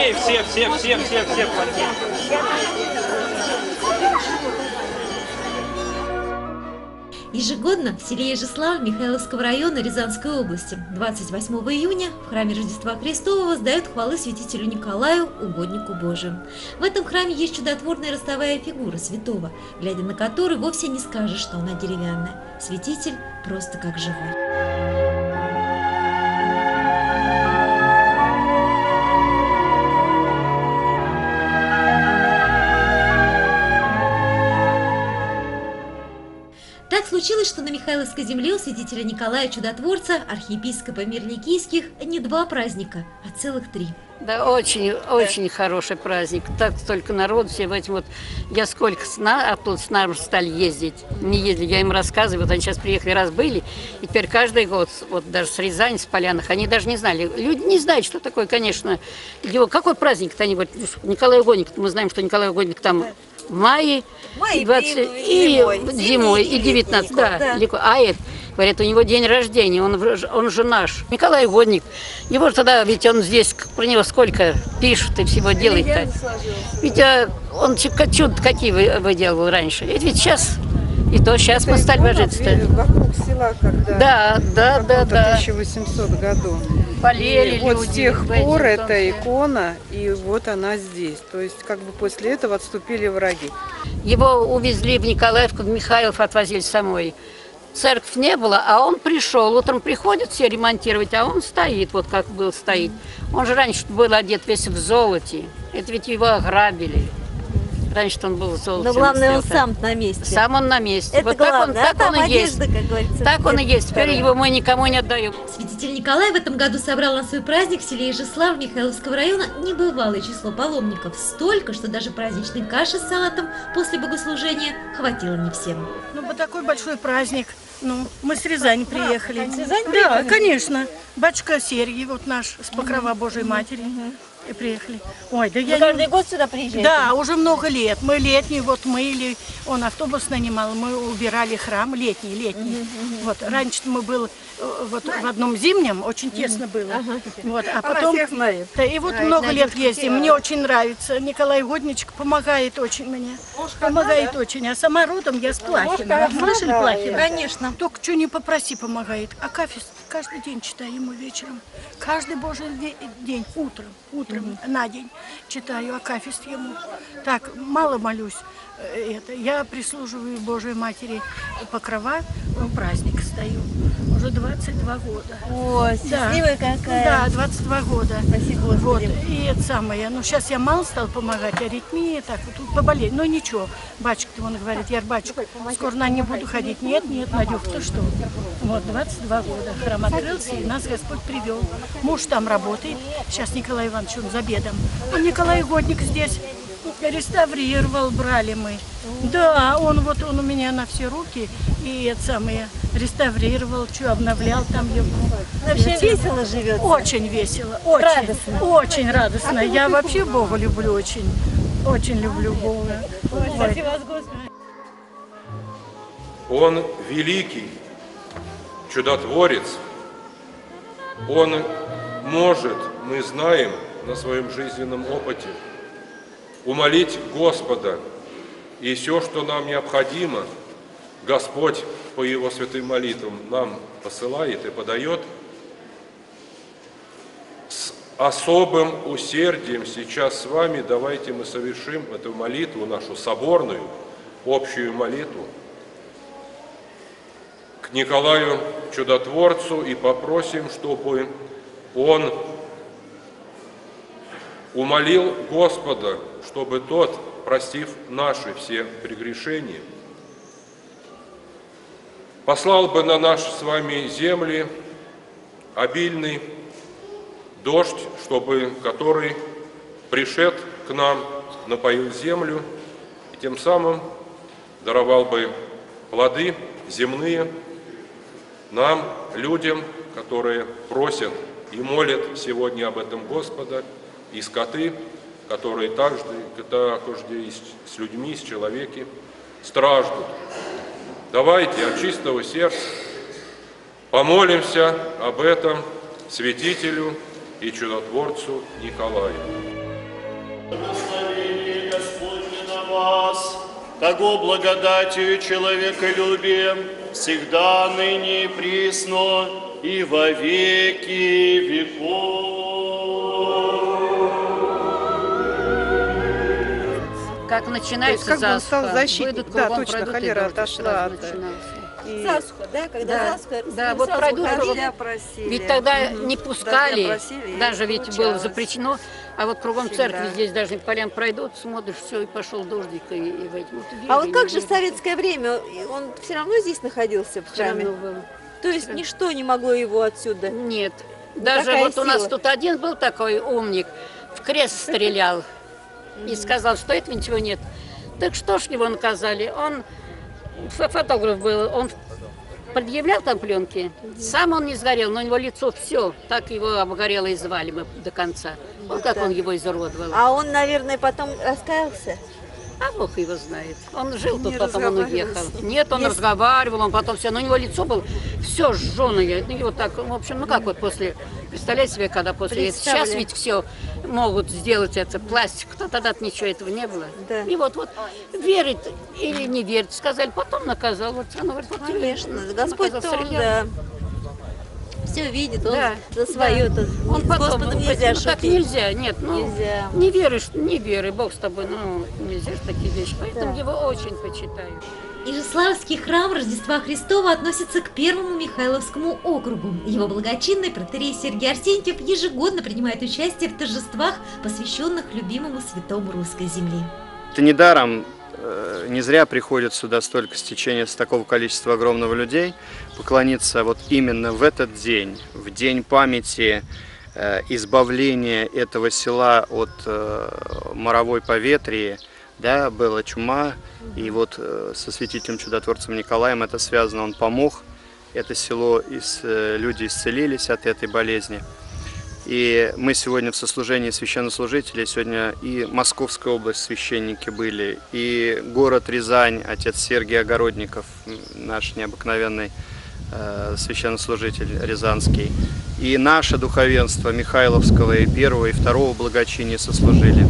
Все плохие. Ежегодно в селе Ижеславль Михайловского района Рязанской области 28 июня в храме Рождества Христова воздают хвалы святителю Николаю, угоднику Божию. В этом храме есть чудотворная ростовая фигура святого, глядя на которую вовсе не скажешь, что она деревянная. Святитель просто как живой. Так случилось, что на Михайловской земле у святителя Николая Чудотворца, архиепископа Мирликийских, не 2 праздника, а целых 3. Да, очень хороший праздник. Так столько народ, все в этом вот. Я сколько оттуда с нами стали ездить. Не ездили, я им рассказываю. Вот они сейчас приехали, раз были. И теперь каждый год, вот даже с Рязани, с Полянах, они даже не знали. Люди не знают, что такое, конечно. Его, какой праздник-то они говорят? Николай Угодник. Мы знаем, что Николай Угодник там в мае, 20, и зимой, и 19, да. А это, говорят, у него день рождения, он же наш. Николай Угодник, его тогда, ведь он здесь, про него сколько пишут и всего делает-то. Ведь он чудо какие выделывал раньше. Ведь сейчас, и то сейчас мы стали божиться-то. Вокруг села, когда в 1800 году. Болели вот люди, с тех пор эта икона, и вот она здесь. То есть, как бы после этого отступили враги. Его увезли в Николаевку, в Михайлов отвозили самой. Церковь не было, а он пришел. Утром приходит все ремонтировать, а он стоит, вот как был стоит. Он же раньше был одет весь в золоте. Это ведь его ограбили. Раньше он был в золоте. Но главное, он сам на месте. Сам он на месте. Это вот главное, так он и есть. Как говорится, так он и есть. Теперь его мы никому не отдаем. Святитель Николай в этом году собрал на свой праздник в селе Ижеславль Михайловского района небывалое число паломников. Столько, что даже праздничной каши с салатом после богослужения хватило не всем. Ну, вот такой большой праздник. Ну, мы с Рязани приехали. С Рязани Да, приехали? конечно. Батюшка Сергий, вот наш, с Покрова Божией Матери. И приехали. Ой, да Вы каждый год сюда приезжаете? Да, уже много лет. Мы летний вот мыли, он автобус нанимал, мы убирали храм летний. Вот, раньше мы был вот в одном зимнем, очень тесно было. Вот, а потом, да, и вот много лет ездим. Мне очень нравится. Николай Угодничек помогает очень мне. Помогает очень. А сама родом я с Плахина. Слышали Плахина? Конечно. Только что не попроси, помогает. Акафист каждый день читаю ему вечером. Каждый Божий день, утром на день читаю акафист ему. Так, мало молюсь. Я прислуживаю Божьей Матери Покрова, праздник стою. Уже 22 года. О, счастливая какая. Да, 22 года. Спасибо, Господи. Вот, и это самое. Ну, сейчас я мало стал помогать, аритмия, так, вот тут поболеть. Но ничего. Батюшка, он говорит, я батюшка, скоро на не буду ходить. Нет, Надюх, ты что? Вот, 22 года. Храм открылся, и нас Господь привел. Муж там работает. Сейчас Николай Иванович, он за обедом. Он Николай Угодник здесь реставрировал, брали мы. Да, он у меня на все руки, и это самое, реставрировал, что обновлял там его. Вообще весело живет. Очень весело, очень радостно. Очень радостно. Я вообще Бога люблю очень. Очень люблю Бога. Спасибо вас, Господи. Он великий чудотворец. Он может, мы знаем на своем жизненном опыте, умолить Господа, и все, что нам необходимо, Господь по Его святым молитвам нам посылает и подает. С особым усердием сейчас с вами давайте мы совершим эту молитву, нашу соборную, общую молитву, к Николаю Чудотворцу и попросим, чтобы Он умолил Господа, чтобы Тот, простив наши все прегрешения, послал бы на наши с вами земли обильный дождь, который пришед к нам, напоил землю, и тем самым даровал бы плоды земные нам, людям, которые просят и молят сегодня об этом Господа, и скоты, которые также с людьми, с человеки страждут. Давайте от чистого сердца помолимся об этом святителю и чудотворцу Николаю. Благословение Господне на вас, того благодатью человеколюбием, всегда, ныне и присно, и во веки веков. Как начинается как бы он стал засуха, защитник. выйдут Да, кругом, точно, пройдут, холера и дождь отошла сразу от- начинался. И Засуха, да? Когда Да, засуха, да, вот сразу пройдут дождя кругом. просили. Ведь тогда не пускали, Дождя просили, и даже ведь было получалось. запрещено, а вот кругом Всегда. церкви здесь даже по полям пройдут, смотришь, все, и пошел дождик, и в эти вот А вот верили, как же в верили. советское время, он все равно здесь находился в Всё равно храме? было. То есть ничто не могло его отсюда? Нет, даже такая вот у нас сила. тут один был такой умник, в крест стрелял и сказал, что этого ничего нет. Так что ж его наказали? Он фотограф был, он предъявлял там пленки, сам он не сгорел, но у него лицо все, так его обгорело и звали мы до конца. Вот как он его изуродовал. А он, наверное, потом раскаялся? А Бог его знает. Он жил тут, Не потом он разговаривал уехал. с ним. Нет, он Если- разговаривал, он потом все. Но у него лицо было все жженое. Ну, и вот так, в общем, ну как вот после, представляете себе, когда после сейчас Представляю. ведь все могут сделать это, пластик, то тогда ничего этого не было. Да. И вот верит или не верит, сказали, потом наказал. Вот он говорит, вот Конечно. наказал, Господь-то он, стрелял. да, все видит, он Да, за свое. да. С Он потом, Господом ну, нельзя ну, так шутить. нельзя, нет, ну, Нельзя. не веришь, не веры, Бог с тобой, ну, нельзя же такие вещи, поэтому его очень почитаю. Ижеславский храм Рождества Христова относится к первому Михайловскому округу. Его благочинный протоиерей Сергий Арсентьев ежегодно принимает участие в торжествах, посвященных любимому святому русской земли. Это недаром, не зря приходит сюда столько стечения, с такого количества огромного людей, поклониться вот именно в этот день, в день памяти избавления этого села от моровой поветрии. Да, была чума, и вот со святителем чудотворцем Николаем это связано, он помог, это село, люди исцелились от этой болезни. И мы сегодня в сослужении священнослужителей, сегодня и Московская область священники были, и город Рязань, отец Сергий Огородников, наш необыкновенный священнослужитель рязанский, и наше духовенство Михайловского и первого, и второго благочиния сослужили.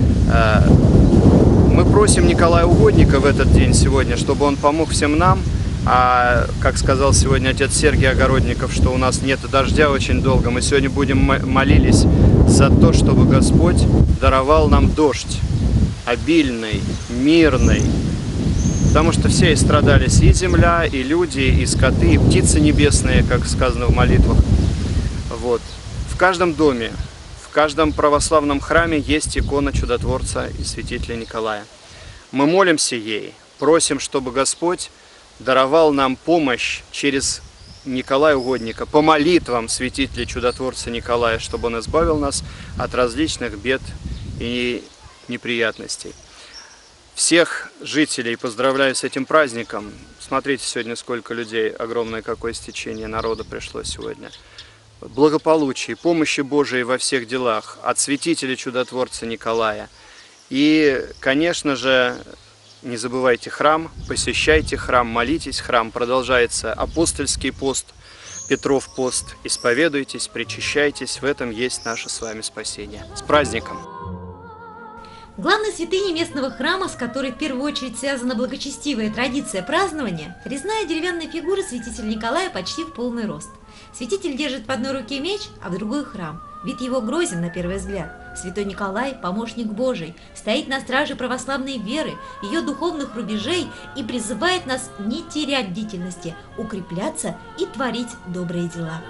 Мы просим Николая Угодника в этот день сегодня, чтобы он помог всем нам. А как сказал сегодня отец Сергий Огородников, что у нас нет дождя очень долго, мы сегодня будем молились за то, чтобы Господь даровал нам дождь обильный, мирный. Потому что все истрадались, и земля, и люди, и скоты, и птицы небесные, как сказано в молитвах. Вот. В каждом доме, в каждом православном храме есть икона чудотворца и святителя Николая. Мы молимся ей, просим, чтобы Господь даровал нам помощь через Николая Угодника, по молитвам святителя чудотворца Николая, чтобы он избавил нас от различных бед и неприятностей. Всех жителей поздравляю с этим праздником. Смотрите, сегодня сколько людей, огромное какое стечение народа пришло сегодня. Благополучия, помощи Божией во всех делах от святителя чудотворца Николая. И, конечно же, не забывайте храм, посещайте храм, молитесь. Храм продолжается апостольский пост, Петров пост. Исповедуйтесь, причащайтесь. В этом есть наше с вами спасение. С праздником! Главной святыней местного храма, с которой в первую очередь связана благочестивая традиция празднования, резная деревянная фигура святителя Николая почти в полный рост. Святитель держит в одной руке меч, а в другой храм. Вид его грозен на первый взгляд. Святой Николай, помощник Божий, стоит на страже православной веры, ее духовных рубежей и призывает нас не терять бдительности, укрепляться и творить добрые дела.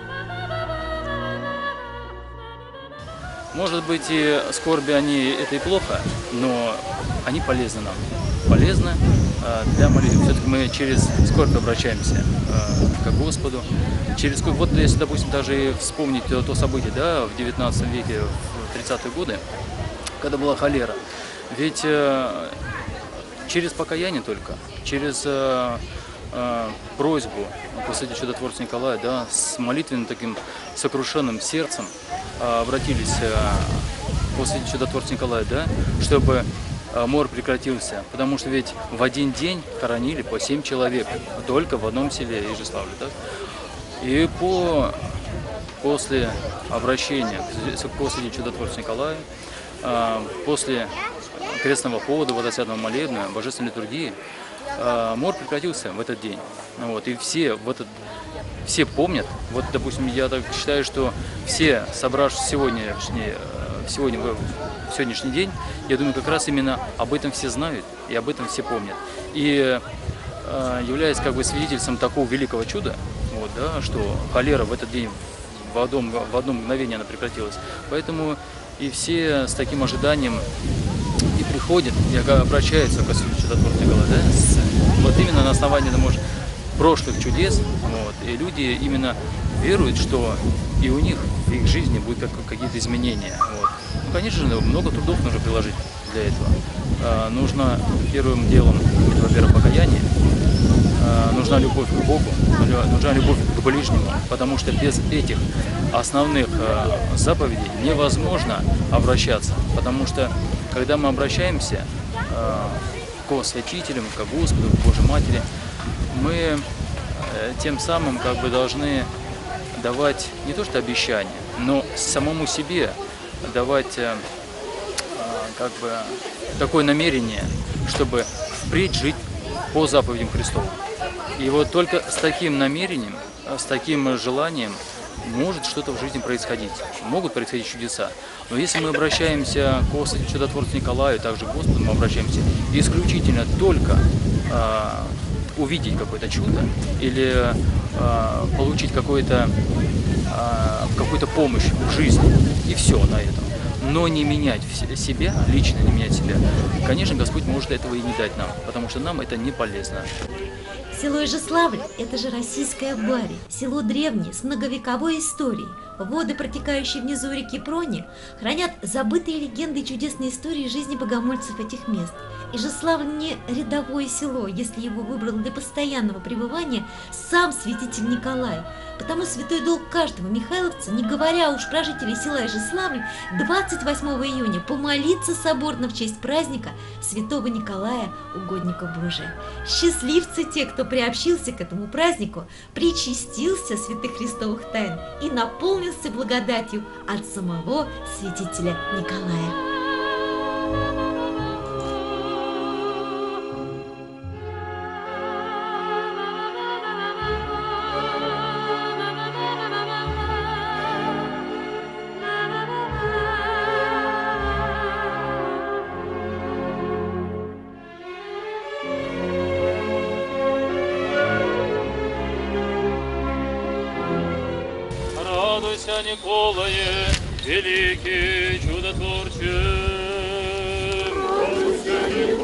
Может быть, и скорби они это и плохо, но они полезны нам. Полезны для молитвы. Все-таки мы через скорбь обращаемся к Господу. Через скорбь, вот если, допустим, даже вспомнить то событие, да, в 19 веке, в 30-е годы, когда была холера. Ведь через покаяние только, через просьбу после чудотворца Николая, да, с молитвенным таким сокрушенным сердцем обратились после чудотворца Николая, да, чтобы мор прекратился, потому что ведь в один день хоронили по 7 человек, только в одном селе Ижеславле, да? И после обращения к после чудотворца Николая после крестного хода, водосвятного молебна, божественной литургии, мор прекратился в этот день. Вот, и все помнят, вот, допустим, я так считаю, что все, собравшись в сегодняшний день, я думаю, как раз именно об этом все знают и об этом все помнят. И являясь как бы свидетельством такого великого чуда, вот, да, что холера в этот день в одно мгновение она прекратилась. Поэтому и все с таким ожиданием и приходят, и обращаются к Святому Чудотворцу Николаю, да, вот именно на основании, может, прошлых чудес, вот, и люди именно веруют, что и у них в их жизни будут какие-то изменения. Вот. Ну, конечно же, много трудов нужно приложить для этого. Нужно первым делом, во-первых, покаяние, нужна любовь к Богу, нужна любовь к ближнему, потому что без этих основных заповедей невозможно обращаться, потому что когда мы обращаемся к святителям, к Господу, к Божьей Матери, мы тем самым как бы должны давать не то что обещания, но самому себе давать как бы такое намерение, чтобы впредь жить по заповедям Христовым. И вот только с таким намерением, с таким желанием может что-то в жизни происходить. Могут происходить чудеса. Но если мы обращаемся к Чудотворцу Николаю, также к Господу мы обращаемся исключительно только увидеть какое-то чудо или получить какую-то помощь в жизни, и все на этом. Но не менять себя, лично не менять себя, конечно, Господь может этого и не дать нам, потому что нам это не полезно. Село Ижеславль – это же российская Бари, село древнее, с многовековой историей. Воды, протекающие внизу реки Прони, хранят забытые легенды и чудесные истории жизни богомольцев этих мест. Ижеславль не рядовое село, если его выбрал для постоянного пребывания сам святитель Николай. Потому святой долг каждого михайловца, не говоря уж про жителей села Ижеславль, 28 июня помолиться соборно в честь праздника святого Николая, угодника Божия. Счастливцы те, кто приобщился к этому празднику, причастился святых христовых тайн и наполнился благодатью от самого святителя Николая. Радуйся, Николае, великий чудотворче. Радуйся,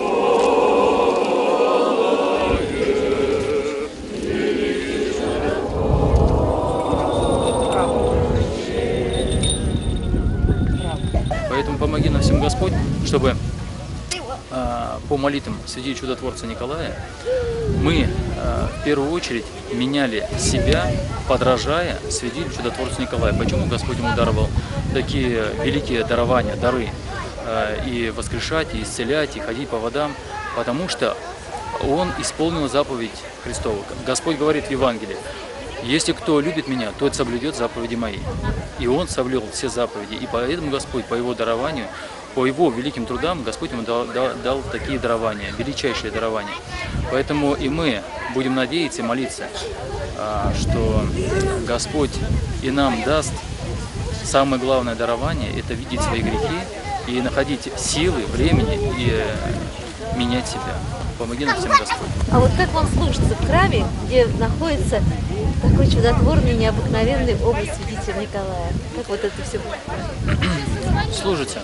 Николае, великий чудотворче. Поэтому помоги нам всем, Господь, чтобы по молитвам святителя чудотворца Николая мы в первую очередь меняли себя, подражая святителю чудотворцу Николая. Почему Господь ему даровал такие великие дарования, дары, и воскрешать, и исцелять, и ходить по водам? Потому что он исполнил заповедь Христову. Господь говорит в Евангелии: если кто любит меня, тот соблюдет заповеди мои. И он соблюл все заповеди. И поэтому Господь по его дарованию, по его великим трудам, Господь ему дал такие дарования, величайшие дарования. Поэтому и мы будем надеяться и молиться, что Господь и нам даст самое главное дарование – это видеть свои грехи и находить силы, времени и менять себя. Помоги нам всем, Господь. А вот как вам служится в храме, где находится такой чудотворный, необыкновенный образ святителя Николая? Как вот это все служится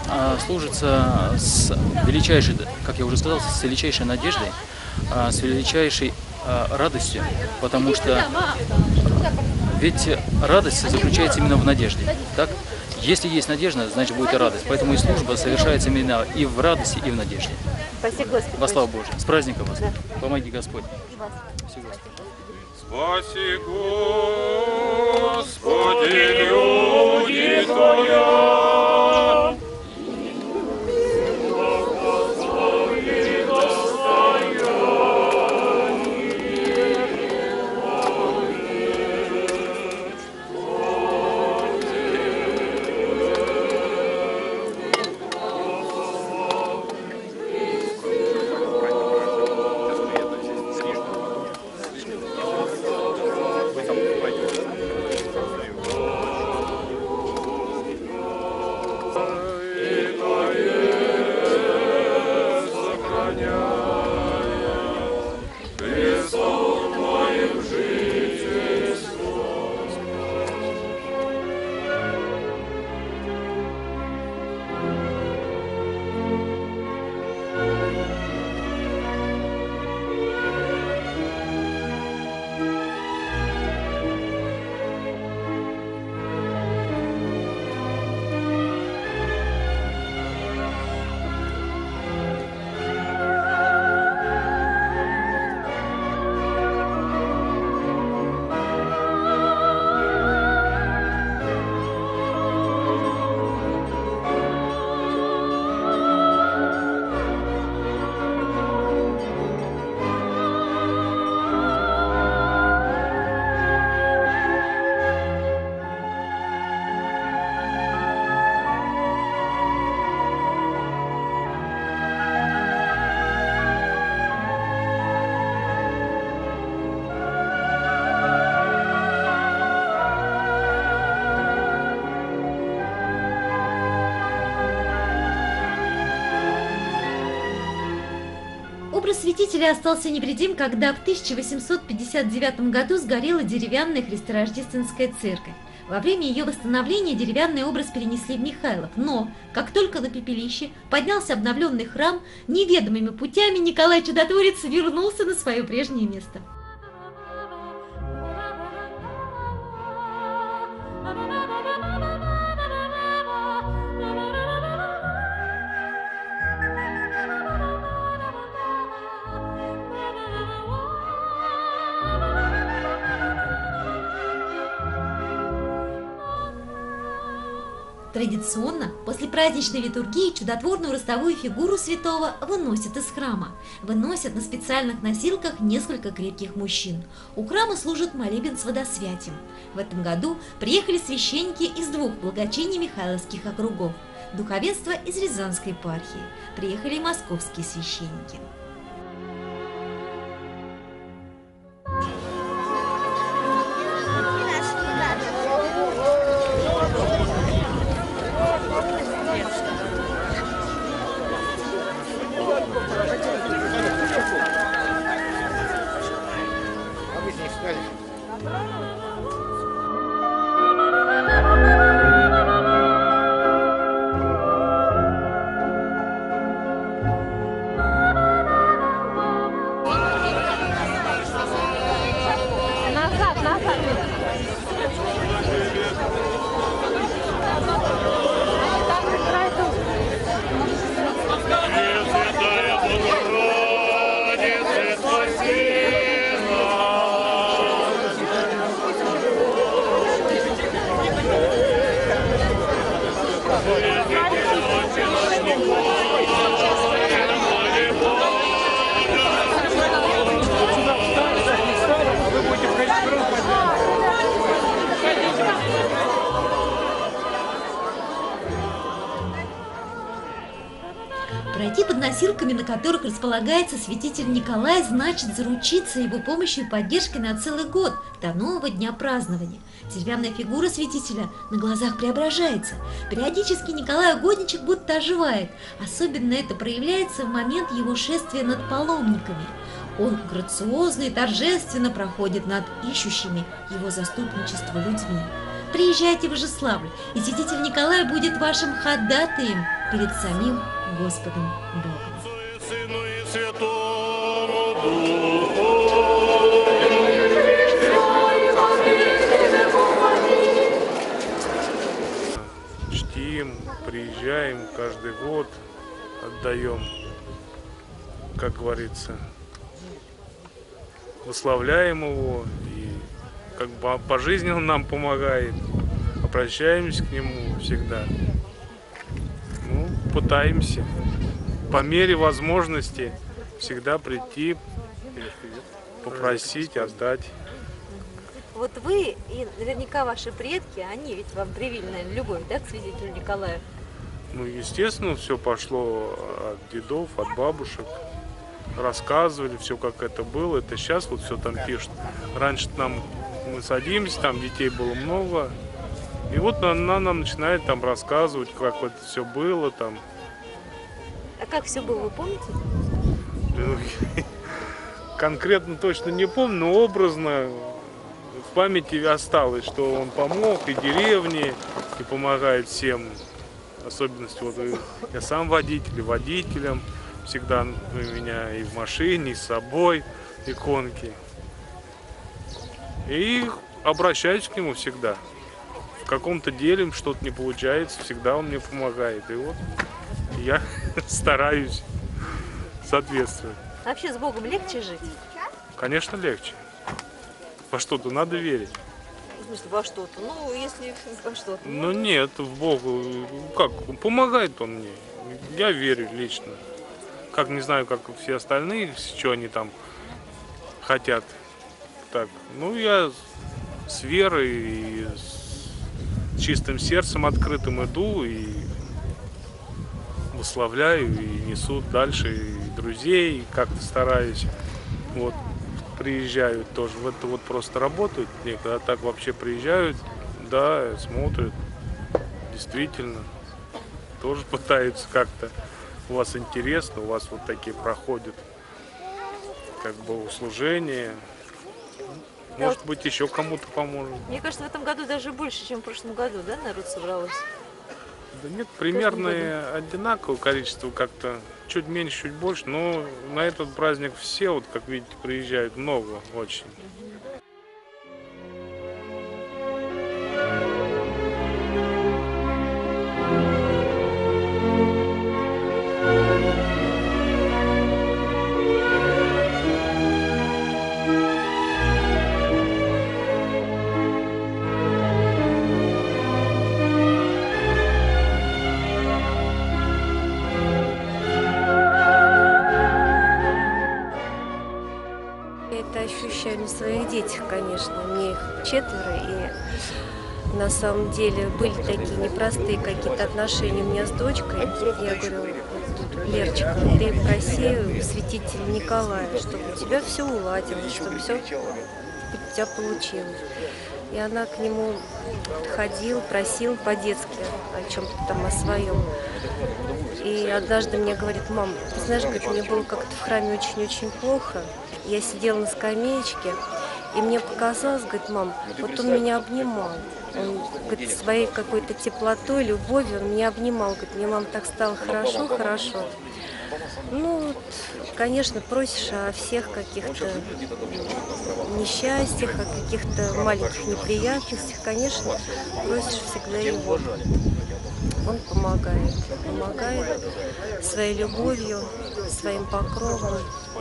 с величайшей, как я уже сказал, с величайшей надеждой, с величайшей радостью, потому что ведь радость заключается именно в надежде, так? Если есть надежда, значит будет и радость. Поэтому и служба совершается именно и в радости, и в надежде. Спаси Господи. Во славу Божию. С праздником вас. Да. Помоги Господь. И вас. Всего. Спаси, Господи, люди Твоя. Образ святителя остался невредим, когда в 1859 году сгорела деревянная христорождественская церковь. Во время ее восстановления деревянный образ перенесли в Михайлов, но, как только на пепелище поднялся обновленный храм, неведомыми путями Николай Чудотворец вернулся на свое прежнее место. Традиционно, после праздничной литургии чудотворную ростовую фигуру святого выносят из храма. Выносят на специальных носилках несколько крепких мужчин. У храма служит молебен с водосвятием. В этом году приехали священники из 2 благочиний Михайловских округов, духовенство из Рязанской епархии. Приехали и московские священники. Пройти под носилками, на которых располагается святитель Николай, значит заручиться его помощью и поддержкой на целый год, до нового дня празднования. Деревянная фигура святителя на глазах преображается. Периодически Николай Угодничек будто оживает. Особенно это проявляется в момент его шествия над паломниками. Он грациозно и торжественно проходит над ищущими его заступничество людьми. Приезжайте в Ижеславль, и святитель Николай будет вашим ходатаем перед самим Господом Богом. Чтим, приезжаем каждый год, отдаем, как говорится, выславляем его, и как бы по жизни он нам помогает, обращаемся к нему всегда. Ну, пытаемся по мере возможности всегда прийти, попросить, отдать. Вот вы и наверняка ваши предки, они ведь вам привили, наверное, любовь, да, к святителю Николаю? Ну, естественно, все пошло от дедов, от бабушек. Рассказывали все, как это было. Это сейчас вот все там пишут. Раньше мы садимся, там детей было много. И вот она нам начинает там рассказывать, как вот все было там. А как все было, вы помните? Конкретно точно не помню, но образно в памяти осталось, что он помог и деревне, и помогает всем. Особенности, вот я сам водитель, и водителям всегда у меня и в машине, и с собой иконки. И обращаюсь к нему всегда. В каком-то деле что-то не получается, всегда он мне помогает. И вот я стараюсь соответствовать. Вообще с Богом легче жить? Конечно, легче. Во что-то надо верить. В смысле, во что-то? Ну, если во что-то. Ну нет, в Бога. Как? Помогает он мне. Я верю лично. Как не знаю, как все остальные, что они там хотят. Так, ну я с верой и с чистым сердцем открытым иду и выславляю, и несу дальше и друзей, и как-то стараюсь. Вот, приезжают тоже, в это вот просто работают, некогда так вообще приезжают, да, смотрят, действительно, тоже пытаются как-то, у вас интересно, у вас вот такие проходят как богослужение. Может быть, еще кому-то поможет. Мне кажется, в этом году даже больше, чем в прошлом году, да, народ собралось? Да нет, примерно одинаковое количество, как-то чуть меньше, чуть больше, но на этот праздник все, вот как видите, приезжают много очень. Это ощущаю на своих детях, конечно. Мне их 4, и на самом деле были такие непростые какие-то отношения у меня с дочкой. Я говорю: вот, Лерочка, ты проси святителя Николая, чтобы у тебя все уладилось, чтобы все у тебя получилось. И она к нему ходила, просила по-детски о чем-то там, о своем. И однажды мне говорит: мам, ты знаешь, говорит, мне было как-то в храме очень-очень плохо. Я сидела на скамеечке, и мне показалось, говорит, мам, вот он меня обнимал. Он, говорит, своей какой-то теплотой, любовью он меня обнимал. Говорит, мне, мам, так стало хорошо, хорошо. Ну, вот, конечно, просишь о всех каких-то несчастьях, о каких-то маленьких неприятностях, конечно, просишь всегда его. Он помогает своей любовью, своим покровом.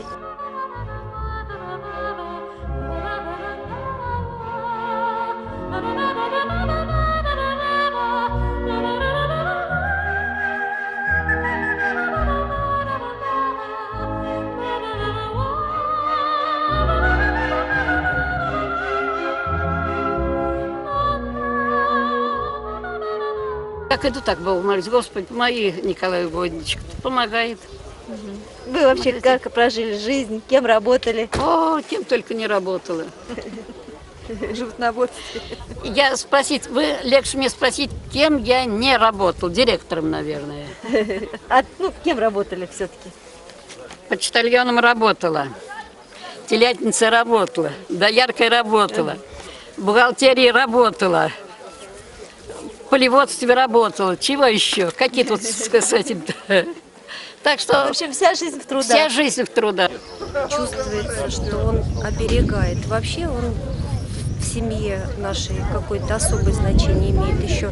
Как иду, так Богу молюсь. Господи, помоги Николаю Угодничку. Помогает. Вы вообще как прожили жизнь, кем работали? О, кем только не работала. Животноводстве. Я спросить, вы легче мне спросить, кем я не работал. Директором, наверное. А кем работали все-таки? Почтальоном работала. Телятницей работала. Дояркой работала. В бухгалтерии работала. В полеводстве работала. Чего еще? Какие тут сказать? Так что... В общем, вся жизнь в трудах. Вся жизнь в трудах. Чувствуется, что он оберегает. Вообще он в семье нашей какое-то особое значение имеет. Еще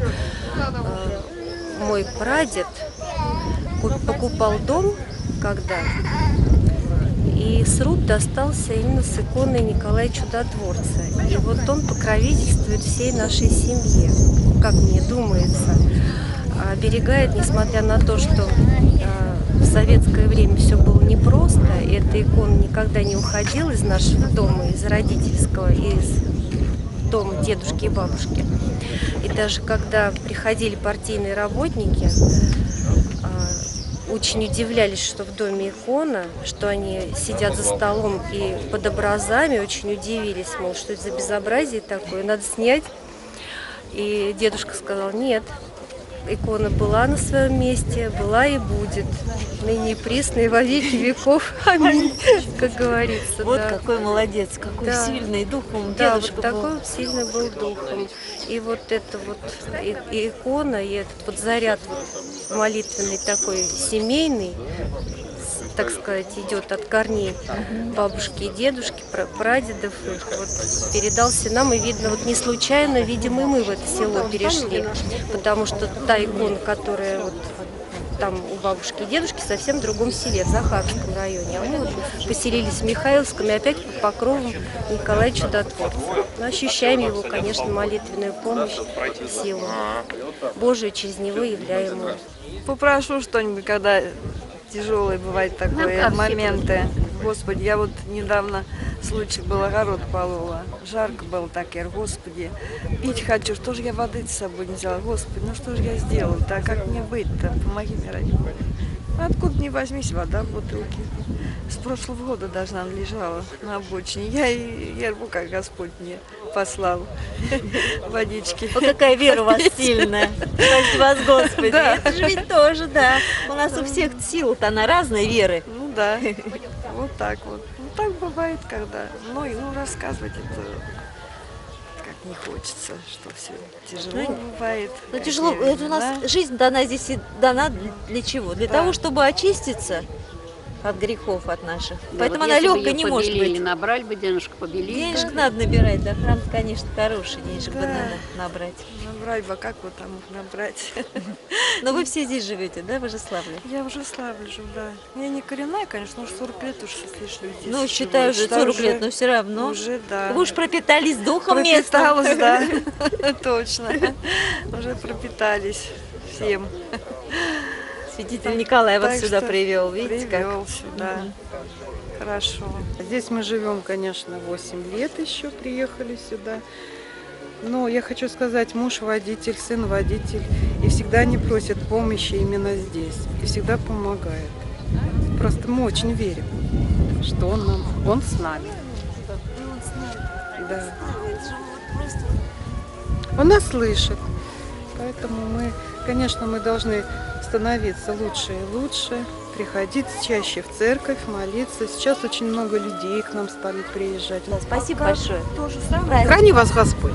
мой прадед покупал дом, когда, и сруб достался именно с иконой Николая Чудотворца. И вот он покровительствует всей нашей семье, как мне думается, оберегает, несмотря на то, что в советское время все было непросто, эта икона никогда не уходила из нашего дома, из родительского, из дома дедушки и бабушки. И даже когда приходили партийные работники, очень удивлялись, что в доме икона, что они сидят за столом и под образами, очень удивились, мол, что это за безобразие такое, надо снять. И дедушка сказал: нет, икона была на своем месте, была и будет, ныне и присно, и во веки веков. Аминь, как говорится. Вот да. какой молодец, какой сильный духом Да, дедушка вот такой вот сильный был духом. И вот эта вот и икона, и этот вот заряд вот молитвенный такой семейный, так сказать, идет от корней бабушки и дедушки, прадедов их, вот, передался нам, и видно, вот не случайно, видимо, и мы в это село перешли, потому что та икона, которая вот там у бабушки и дедушки, совсем в другом селе, в Захаровском районе, а мы вот поселились в Михайловском, и опять под покровом Николая Чудотворца. Но ощущаем его, конечно, молитвенную помощь, силу Божию через него являемую. Попрошу что-нибудь, когда тяжелые бывают такие моменты. Господи, я вот недавно случай был, огород полола. Жарко было так, я говорю: Господи, пить хочу, что же я воды с собой не взяла? Господи, ну что же я сделала-то? А как мне быть-то? Помоги мне, ради Бога. Откуда не возьмись, вода в бутылке. С прошлого года даже она лежала на обочине. Я рву, как Господь мне послал водички. Вот какая вера у вас сильная. Спасибо вас, Господи. Да. Это же ведь тоже, да. У нас у всех сила-то, она разной веры. Ну да, вот так вот. Ну так бывает. бывает, когда, ну рассказывать это как не хочется, что все тяжело бывает. Ну, тяжело, это у нас жизнь дана здесь и дана для чего? Для того, чтобы очиститься от грехов, от наших. Да, поэтому вот она если бы легкая её не может побелили, быть. Набрали бы денежку, побелили. Денежек надо набирать, да, храм, конечно, хороший, денежек бы надо набрать. Набрать бы, как вот там набрать? Но вы все здесь живете, да, в Ижеславле? Я в Ижеславле живу, да. Я не коренная, конечно, уже 40 лет уж с лишним здесь. Ну, считаю, уже 40 лет, но все равно. Уже, да. Вы уж пропитались духом местным. Пропиталась, да, точно. Уже пропитались всем. Святитель Николай вас сюда привел, видите как? Привел сюда. Хорошо. Здесь мы живем, конечно, 8 лет еще, приехали сюда. Но я хочу сказать, муж водитель, сын водитель. И всегда не просят помощи именно здесь. И всегда помогает. Просто мы очень верим, что он с нами. Да. Он нас слышит. Поэтому мы, конечно, мы должны становиться лучше и лучше, приходить чаще в церковь, молиться. Сейчас очень много людей к нам стали приезжать. Спасибо большое. Храни вас Господь.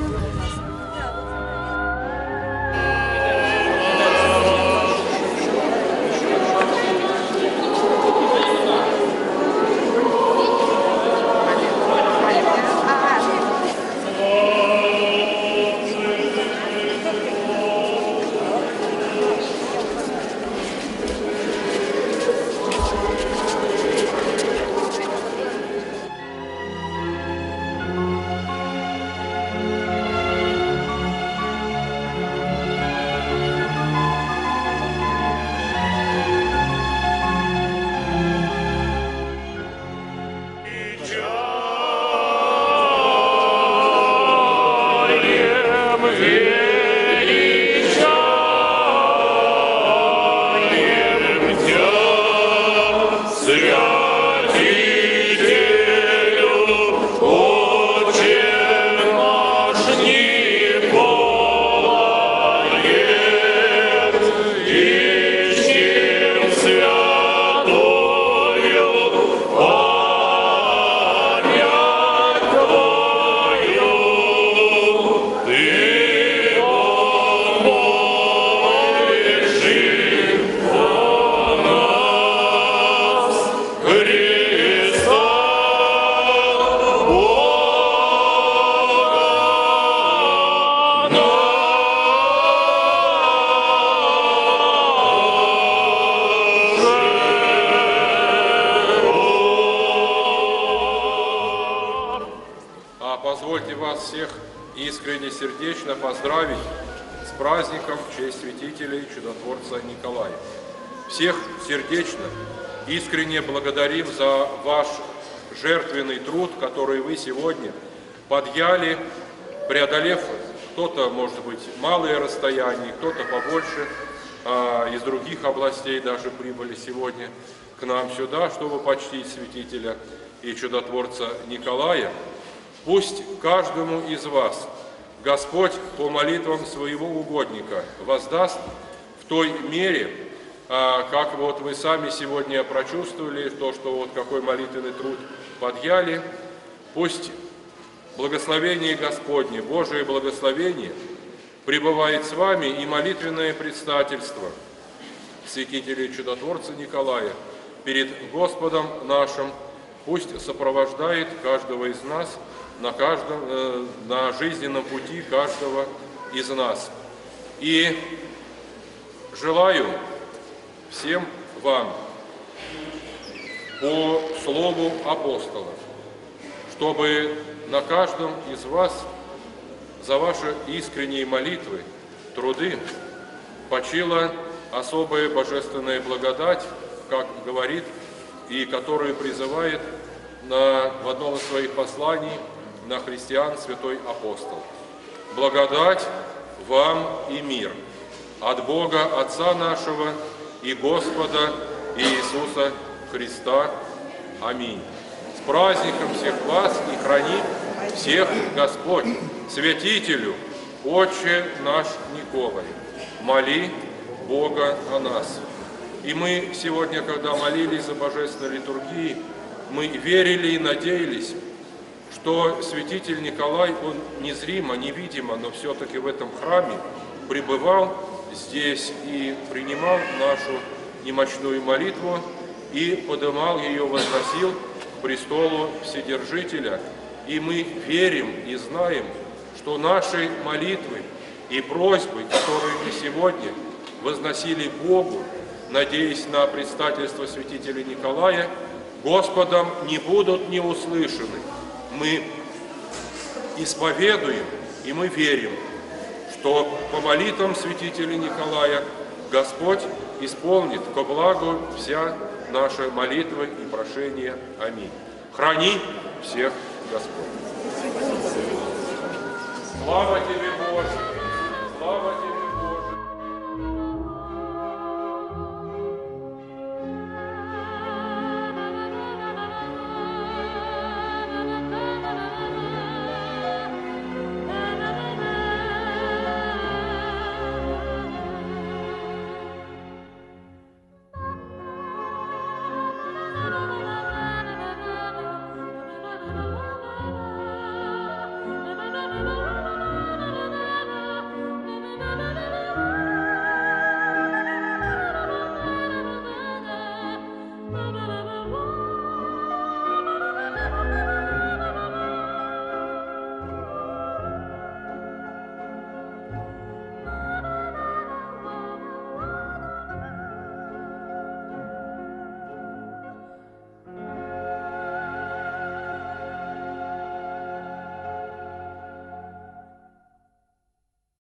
Позвольте вас всех искренне, сердечно поздравить с праздником в честь святителя и чудотворца Николая. Всех сердечно, искренне благодарим за ваш жертвенный труд, который вы сегодня подъяли, преодолев кто-то, может быть, малые расстояния, кто-то побольше, из других областей даже прибыли сегодня к нам сюда, чтобы почтить святителя и чудотворца Николая. Пусть каждому из вас Господь по молитвам своего угодника воздаст в той мере, как вот вы сами сегодня прочувствовали, то, что вот какой молитвенный труд подъяли. Пусть благословение Господне, Божие благословение пребывает с вами и молитвенное предстательство святителя и чудотворца Николая перед Господом нашим пусть сопровождает каждого из нас на жизненном пути каждого из нас. И желаю всем вам по слову апостола, чтобы на каждом из вас за ваши искренние молитвы, труды почила особая божественная благодать, как говорит и которую призывает в одном из своих посланий на христиан святой апостол. Благодать вам и мир от Бога Отца нашего и Господа Иисуса Христа. Аминь. С праздником всех вас и храни всех Господь, святителю, Отче наш Николай, моли Бога о нас. И мы сегодня, когда молились за божественной литургией, мы верили и надеялись, что святитель Николай, он незримо, невидимо, но все-таки в этом храме пребывал здесь и принимал нашу немощную молитву и подымал ее, возносил к престолу Вседержителя. И мы верим и знаем, что наши молитвы и просьбы, которые мы сегодня возносили Богу, надеясь на предстательство святителя Николая, Господом не будут не услышаны. Мы исповедуем и мы верим, что по молитвам святителя Николая Господь исполнит ко благу вся наша молитва и прошение. Аминь. Храни всех Господь. Слава Тебе, Боже! Слава Тебе! Na na